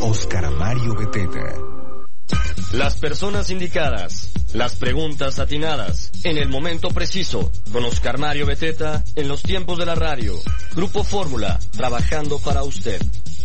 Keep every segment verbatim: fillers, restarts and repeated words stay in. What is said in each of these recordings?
Oscar Mario Beteta. Las personas indicadas, las preguntas atinadas, en el momento preciso, con Oscar Mario Beteta, en los tiempos de la radio. Grupo Fórmula, trabajando para usted.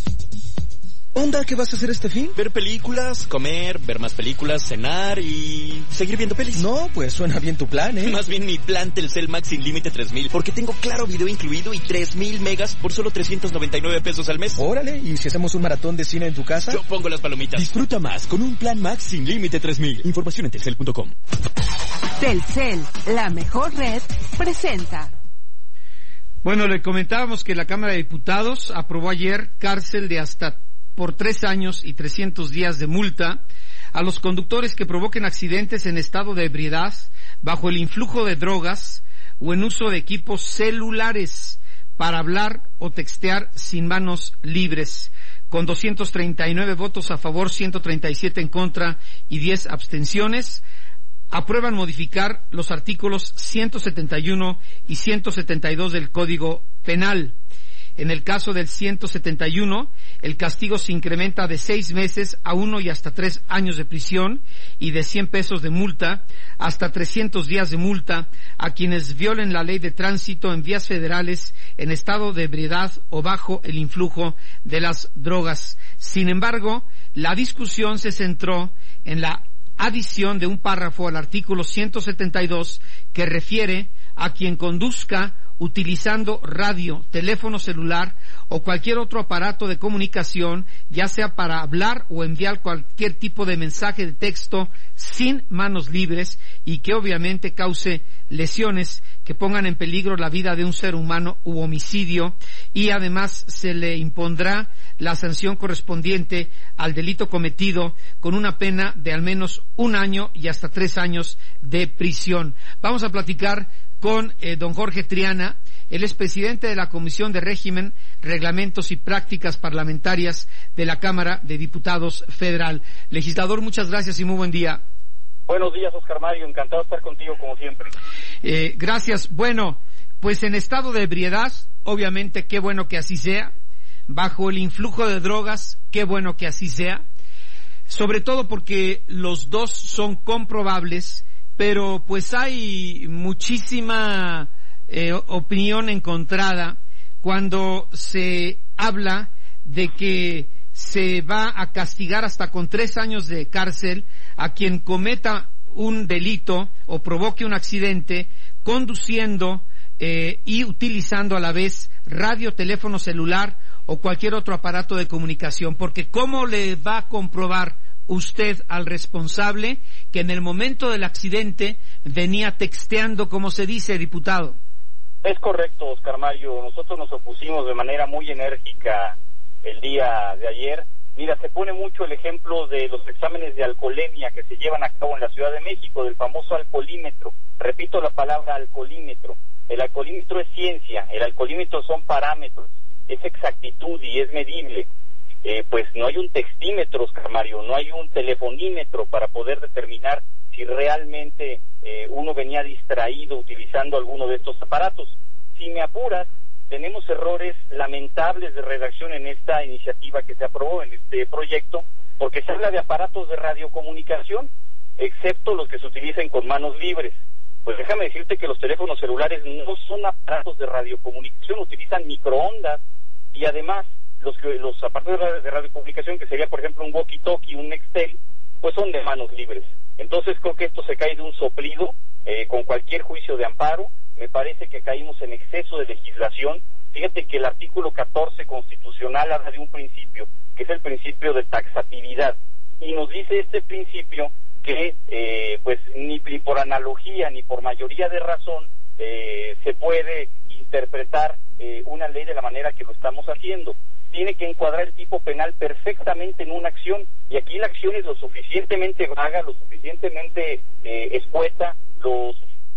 ¿Onda? ¿Qué vas a hacer este fin? Ver películas, comer, ver más películas, cenar y seguir viendo pelis. No, pues suena bien tu plan, ¿eh? Más bien mi plan Telcel Max sin límite tres mil, porque tengo Claro Video incluido y tres mil megas por solo trescientos noventa y nueve pesos al mes. Órale, ¿y si hacemos un maratón de cine en tu casa? Yo pongo las palomitas. Disfruta más con un plan Max sin límite tres mil. Información en telcel punto com. Telcel, la mejor red, presenta. Bueno, le comentábamos que la Cámara de Diputados aprobó ayer cárcel de hasta por tres años y trescientos días de multa a los conductores que provoquen accidentes en estado de ebriedad, bajo el influjo de drogas o en uso de equipos celulares para hablar o textear sin manos libres. Con doscientos treinta y nueve votos a favor, ciento treinta y siete en contra y diez abstenciones, aprueban modificar los artículos ciento setenta y uno y ciento setenta y dos del Código Penal. En el caso del ciento setenta y uno, el castigo se incrementa de seis meses a uno y hasta tres años de prisión y de cien pesos de multa hasta trescientos días de multa a quienes violen la ley de tránsito en vías federales en estado de ebriedad o bajo el influjo de las drogas. Sin embargo, la discusión se centró en la adición de un párrafo al artículo ciento setenta y dos que refiere a quien conduzca utilizando radio, teléfono celular o cualquier otro aparato de comunicación, ya sea para hablar o enviar cualquier tipo de mensaje de texto sin manos libres y que obviamente cause lesiones que pongan en peligro la vida de un ser humano u homicidio, y además se le impondrá la sanción correspondiente al delito cometido con una pena de al menos un año y hasta tres años de prisión. Vamos a platicar con eh, don Jorge Triana. Él es presidente de la Comisión de Régimen, Reglamentos y Prácticas Parlamentarias de la Cámara de Diputados Federal. Legislador, muchas gracias y muy buen día. Buenos días, Oscar Mario, encantado de estar contigo como siempre. Eh, gracias. Bueno, pues en estado de ebriedad, obviamente qué bueno que así sea. Bajo el influjo de drogas, qué bueno que así sea. Sobre todo porque los dos son comprobables, pero pues hay muchísima eh, opinión encontrada cuando se habla de que se va a castigar hasta con tres años de cárcel a quien cometa un delito o provoque un accidente conduciendo eh, y utilizando a la vez radio, teléfono celular o cualquier otro aparato de comunicación, porque ¿cómo le va a comprobar usted al responsable que en el momento del accidente venía texteando, como se dice, diputado? Es correcto, Oscar Mario. Nosotros nos opusimos de manera muy enérgica el día de ayer. Mira, se pone mucho el ejemplo de los exámenes de alcoholemia que se llevan a cabo en la Ciudad de México, del famoso alcoholímetro. Repito la palabra alcoholímetro. El alcoholímetro es ciencia, el alcoholímetro son parámetros, es exactitud y es medible. Eh, pues no hay un textímetro, Oscar Mario, no hay un telefonímetro para poder determinar si realmente eh, uno venía distraído utilizando alguno de estos aparatos. Si me apuras, tenemos errores lamentables de redacción en esta iniciativa que se aprobó, en este proyecto, porque se habla de aparatos de radiocomunicación, excepto los que se utilicen con manos libres. Pues déjame decirte que los teléfonos celulares no son aparatos de radiocomunicación, utilizan microondas y además los los aparatos de radiocomunicación, que sería por ejemplo un walkie-talkie, un Nextel, pues son de manos libres. Entonces creo que esto se cae de un soplido, eh, con cualquier juicio de amparo. Me parece que caímos en exceso de legislación. Fíjate que el artículo catorce constitucional habla de un principio, que es el principio de taxatividad, y nos dice este principio que eh, pues ni por analogía ni por mayoría de razón eh, se puede interpretar eh, una ley de la manera que lo estamos haciendo. Tiene que encuadrar el tipo penal perfectamente en una acción, y aquí la acción es lo suficientemente vaga, lo suficientemente eh, escueta, lo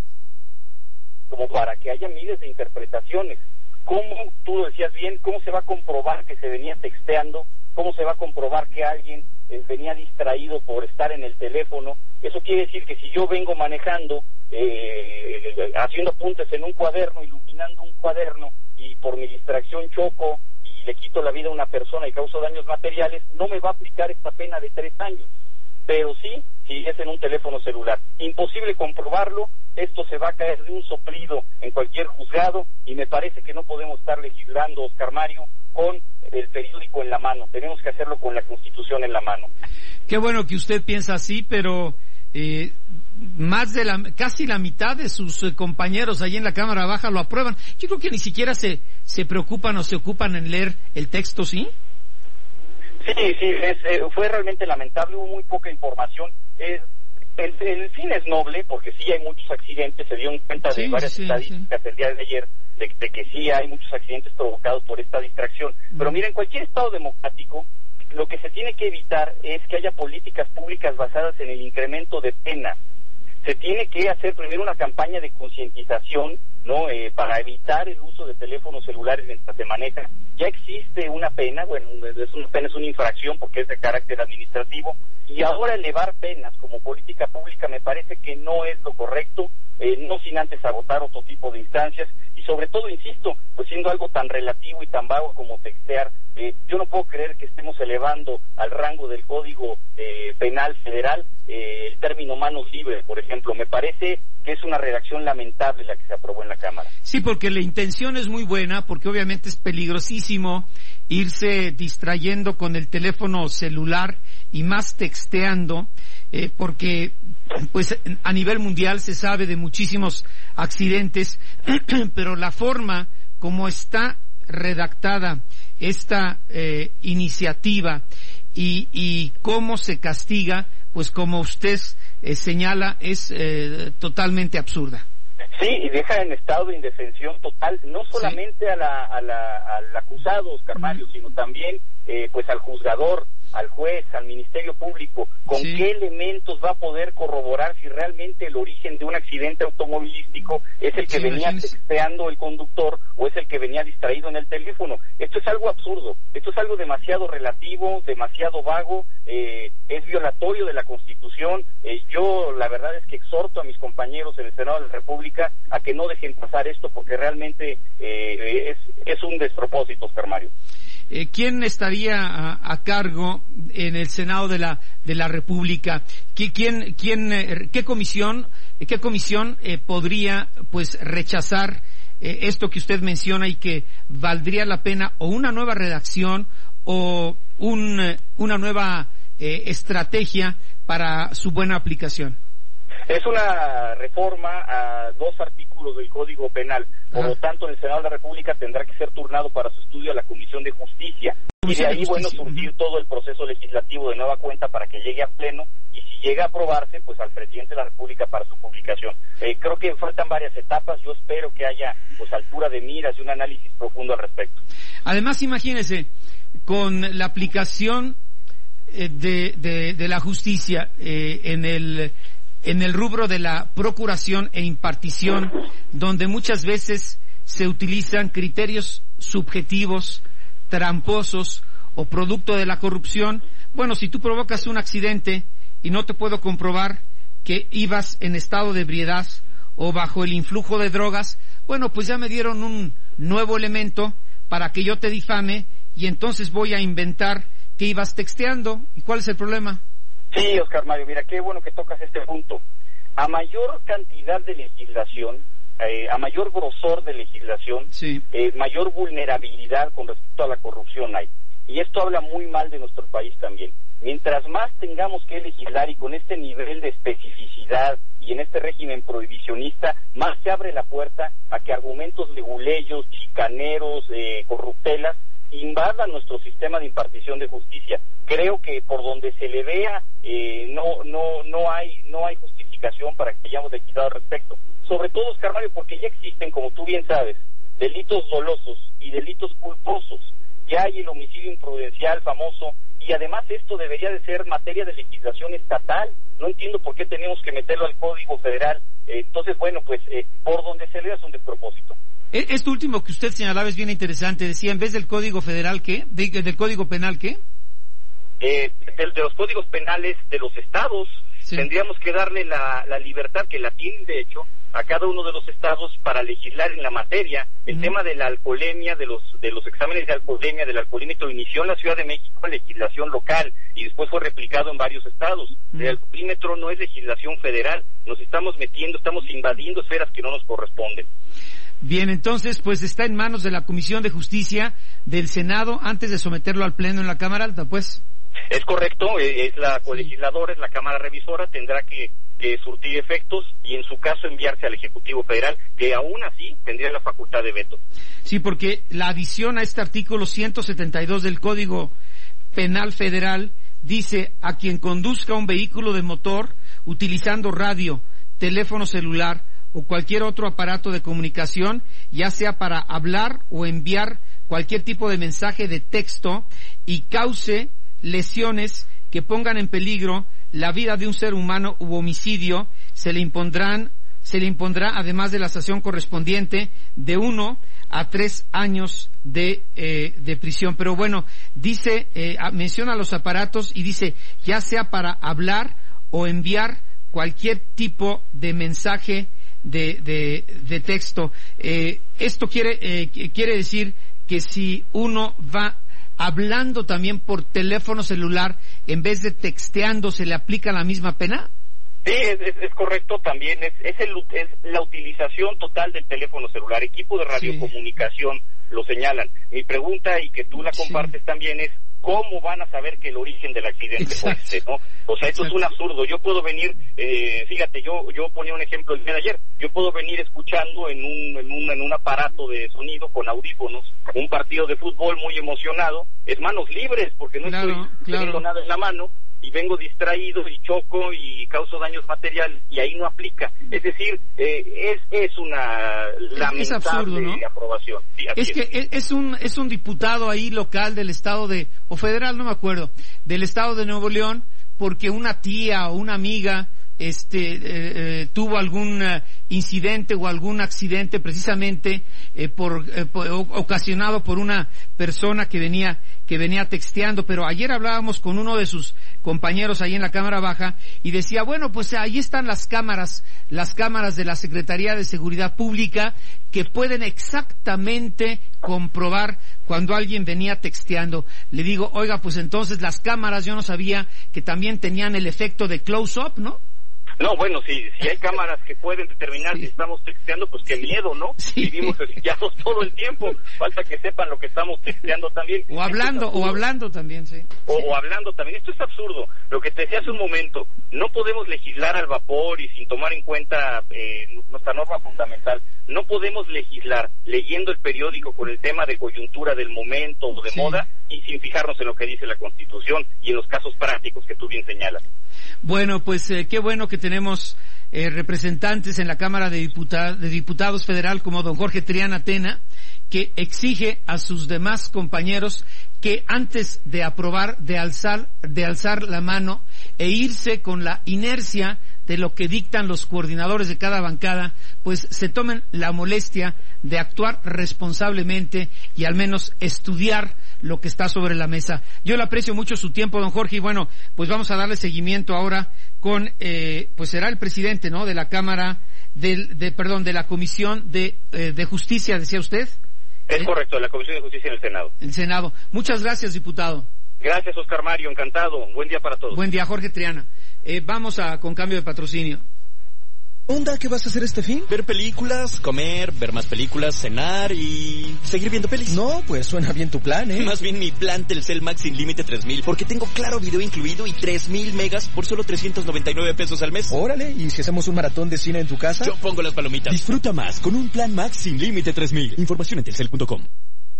como para que haya miles de interpretaciones. ¿Cómo, tú lo decías bien, cómo se va a comprobar que se venía texteando? ¿Cómo se va a comprobar que alguien eh, venía distraído por estar en el teléfono? Eso quiere decir que si yo vengo manejando, eh, haciendo apuntes en un cuaderno, iluminando un cuaderno, y por mi distracción choco y le quito la vida a una persona y causo daños materiales, no me va a aplicar esta pena de tres años. Pero sí, si es en un teléfono celular. Imposible comprobarlo, esto se va a caer de un soplido en cualquier juzgado y me parece que no podemos estar legislando, Oscar Mario, con el periódico en la mano. Tenemos que hacerlo con la Constitución en la mano. Qué bueno que usted piensa así, pero eh, más de la, casi la mitad de sus eh, compañeros ahí en la Cámara Baja lo aprueban. Yo creo que ni siquiera se, se preocupan o se ocupan en leer el texto, ¿sí? Sí, sí, es, eh, fue realmente lamentable, hubo muy poca información. Eh, el, el fin es noble, porque sí hay muchos accidentes, se dieron cuenta de sí, varias sí, estadísticas sí. el día de ayer, de, de que sí hay muchos accidentes provocados por esta distracción. Mm. Pero miren, cualquier Estado democrático, lo que se tiene que evitar es que haya políticas públicas basadas en el incremento de penas. Se tiene que hacer primero una campaña de concientización, ¿no? Eh, para evitar el uso de teléfonos celulares mientras se maneja. Ya existe una pena, bueno, es una pena, es una infracción porque es de carácter administrativo, y ahora elevar penas como política pública me parece que no es lo correcto, eh, no sin antes agotar otro tipo de instancias, y sobre todo, insisto, pues siendo algo tan relativo y tan vago como textear, eh, yo no puedo creer que estemos elevando al rango del Código eh, Penal Federal eh, el término manos libres, por ejemplo. Me parece que es una redacción lamentable la que se aprobó en la Cámara. Sí, porque la intención es muy buena, porque obviamente es peligrosísimo irse distrayendo con el teléfono celular y más texteando, eh, porque pues a nivel mundial se sabe de muchísimos accidentes, pero la forma como está redactada esta eh, iniciativa y, y cómo se castiga, pues como usted eh, señala, es eh, totalmente absurda. Sí, y deja en estado de indefensión total, no solamente sí. a la, a la, al acusado, Oscar Mario, mm. sino también eh, pues al juzgador, al juez, al Ministerio Público, con sí. qué elementos va a poder corroborar si realmente el origen de un accidente automovilístico es el que sí, venía texteando el conductor o es el que venía distraído en el teléfono. Esto es algo absurdo, esto es algo demasiado relativo, demasiado vago, eh, es violatorio de la Constitución. Eh, yo la verdad es que exhorto a mis compañeros en el Senado de la República a que no dejen pasar esto porque realmente eh, es, es un despropósito, Oscar Mario. Eh, ¿Quién estaría a, a cargo en el Senado de la de la República? ¿Qui, quién, quién, eh, qué comisión, qué comisión eh, podría pues rechazar eh, esto que usted menciona y que valdría la pena o una nueva redacción o un, una nueva eh, estrategia para su buena aplicación? Es una reforma a dos artículos del Código Penal. Por ah. lo tanto, en el Senado de la República tendrá que ser turnado para su estudio a la Comisión de Justicia. Y de ahí, bueno, surgir uh-huh. todo el proceso legislativo de nueva cuenta para que llegue a pleno y si llega a aprobarse, pues al presidente de la República para su publicación. Eh, creo que faltan varias etapas. Yo espero que haya pues altura de miras y un análisis profundo al respecto. Además, imagínese, con la aplicación eh, de, de, de la justicia eh, en el... en el rubro de la procuración e impartición, donde muchas veces se utilizan criterios subjetivos, tramposos o producto de la corrupción. Bueno, si tú provocas un accidente y no te puedo comprobar que ibas en estado de ebriedad o bajo el influjo de drogas, bueno, pues ya me dieron un nuevo elemento para que yo te difame y entonces voy a inventar que ibas texteando. ¿Y cuál es el problema? Sí, Oscar Mario, mira, qué bueno que tocas este punto. A mayor cantidad de legislación, eh, a mayor grosor de legislación, sí. eh, mayor vulnerabilidad con respecto a la corrupción hay. Y esto habla muy mal de nuestro país también. Mientras más tengamos que legislar y con este nivel de especificidad y en este régimen prohibicionista, más se abre la puerta a que argumentos leguleyos, chicaneros, eh, corruptelas, invadan nuestro sistema de impartición de justicia. Creo que por donde se le vea eh, no no no hay no hay justificación para que hayamos legislado al respecto. Sobre todo, Oscar Mario, porque ya existen, como tú bien sabes, delitos dolosos y delitos culposos. Ya hay el homicidio imprudencial famoso y además esto debería de ser materia de legislación estatal. No entiendo por qué tenemos que meterlo al Código Federal. Eh, entonces, bueno, pues eh, por donde se vea es un despropósito. Esto último que usted señalaba es bien interesante. Decía, en vez del Código Federal, ¿qué? ¿De, del Código Penal, qué? Eh, de, de los códigos penales de los estados. Sí. Tendríamos que darle la, la libertad, que la tienen de hecho, a cada uno de los estados para legislar en la materia. El uh-huh. tema de la alcoholemia, de los de los exámenes de alcoholemia, del alcoholímetro, inició en la Ciudad de México en legislación local y después fue replicado en varios estados. Uh-huh. El alcoholímetro no es legislación federal, nos estamos metiendo, estamos invadiendo esferas que no nos corresponden. Bien, entonces, pues está en manos de la Comisión de Justicia del Senado antes de someterlo al Pleno en la Cámara Alta, pues. Es correcto, es la colegisladora, es la Cámara Revisora, tendrá que, que surtir efectos y en su caso enviarse al Ejecutivo Federal, que aún así tendría la facultad de veto. Sí, porque la adición a este artículo ciento setenta y dos del Código Penal Federal dice: a quien conduzca un vehículo de motor utilizando radio, teléfono celular o cualquier otro aparato de comunicación, ya sea para hablar o enviar cualquier tipo de mensaje de texto y cause lesiones que pongan en peligro la vida de un ser humano u homicidio, se le impondrán, se le impondrá, además de la sanción correspondiente, de uno a tres años de eh, de prisión. Pero bueno, dice, eh, menciona los aparatos y dice, ya sea para hablar o enviar cualquier tipo de mensaje de de, de texto. Eh, esto quiere eh, quiere decir que si uno va hablando también por teléfono celular en vez de texteando, ¿se le aplica la misma pena? Sí, es, es, es correcto, también es, es, el, es la utilización total del teléfono celular, equipo de radiocomunicación, sí. Lo señalan. Mi pregunta, y que tú la compartes sí. también, es ¿cómo van a saber que el origen del accidente Exacto. fue este, no? O sea, esto Exacto. es un absurdo. Yo puedo venir, eh, fíjate, yo yo ponía un ejemplo el día de ayer, yo puedo venir escuchando en un, en un en un aparato de sonido con audífonos un partido de fútbol muy emocionado, es manos libres porque no claro, estoy claro. teniendo nada en la mano, y vengo distraído y choco y causo daños materiales y ahí no aplica. Es decir, eh, es es una lamentable es absurdo, ¿no? aprobación. Sí, es que es. es un es un diputado ahí local del estado de, o federal, no me acuerdo, del estado de Nuevo León, porque una tía o una amiga este eh, eh, tuvo algún uh, incidente o algún accidente precisamente eh, por, eh, por ocasionado por una persona que venía que venía texteando. Pero ayer hablábamos con uno de sus compañeros ahí en la Cámara Baja y decía, bueno, pues ahí están las cámaras, las cámaras de la Secretaría de Seguridad Pública que pueden exactamente comprobar cuando alguien venía texteando. Le digo, oiga, pues entonces las cámaras, yo no sabía que también tenían el efecto de close-up, ¿no? No, bueno, si si hay cámaras que pueden determinar sí. si estamos texteando, pues qué miedo, ¿no? Sí. Vivimos espiados todo el tiempo, falta que sepan lo que estamos texteando también. O hablando, o hablando también, sí. O, o hablando también, esto es absurdo. Lo que te decía hace un momento, no podemos legislar al vapor y sin tomar en cuenta eh, nuestra norma fundamental. No podemos legislar leyendo el periódico con el tema de coyuntura del momento o de sí. moda y sin fijarnos en lo que dice la Constitución y en los casos prácticos que tú bien señalas. Bueno, pues eh, qué bueno que tenemos eh, representantes en la Cámara de, Diputa- de Diputados Federal como don Jorge Triana Tena, que exige a sus demás compañeros que antes de aprobar, de alzar, de alzar la mano e irse con la inercia de lo que dictan los coordinadores de cada bancada, pues se tomen la molestia de actuar responsablemente y al menos estudiar lo que está sobre la mesa. Yo le aprecio mucho su tiempo, don Jorge, y bueno, pues vamos a darle seguimiento ahora con, eh, pues será el presidente, ¿no?, de la Cámara, del, de, perdón, de la Comisión de, eh, de Justicia, decía usted. Es ¿Eh? correcto, de la Comisión de Justicia en el Senado. El Senado. Muchas gracias, diputado. Gracias, Oscar Mario, encantado. Buen día para todos. Buen día, Jorge Triana. Eh, vamos a, con cambio de patrocinio. ¿Onda? ¿Qué vas a hacer este fin? Ver películas, comer, ver más películas, cenar y seguir viendo pelis. No, pues suena bien tu plan, ¿eh? Más bien mi plan Telcel Max sin límite tres mil, porque tengo claro video incluido y tres mil megas por solo trescientos noventa y nueve pesos al mes. Órale, ¿y si hacemos un maratón de cine en tu casa? Yo pongo las palomitas. Disfruta más con un plan Max sin límite tres mil. Información en telcel punto com.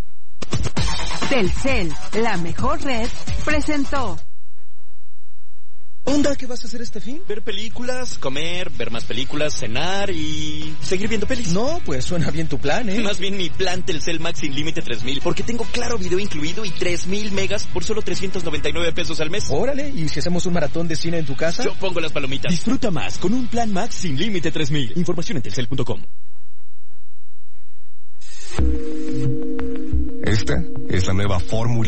Telcel, la mejor red, presentó. ¿Onda? ¿Qué vas a hacer este fin? Ver películas, comer, ver más películas, cenar y seguir viendo pelis. No, pues suena bien tu plan, ¿eh? Más bien mi plan Telcel Max sin límite tres mil, porque tengo claro video incluido y tres mil megas por solo trescientos noventa y nueve pesos al mes. Órale, ¿y si hacemos un maratón de cine en tu casa? Yo pongo las palomitas. Disfruta más con un plan Max sin límite tres mil. Información en telcel punto com. Esta es la nueva fórmula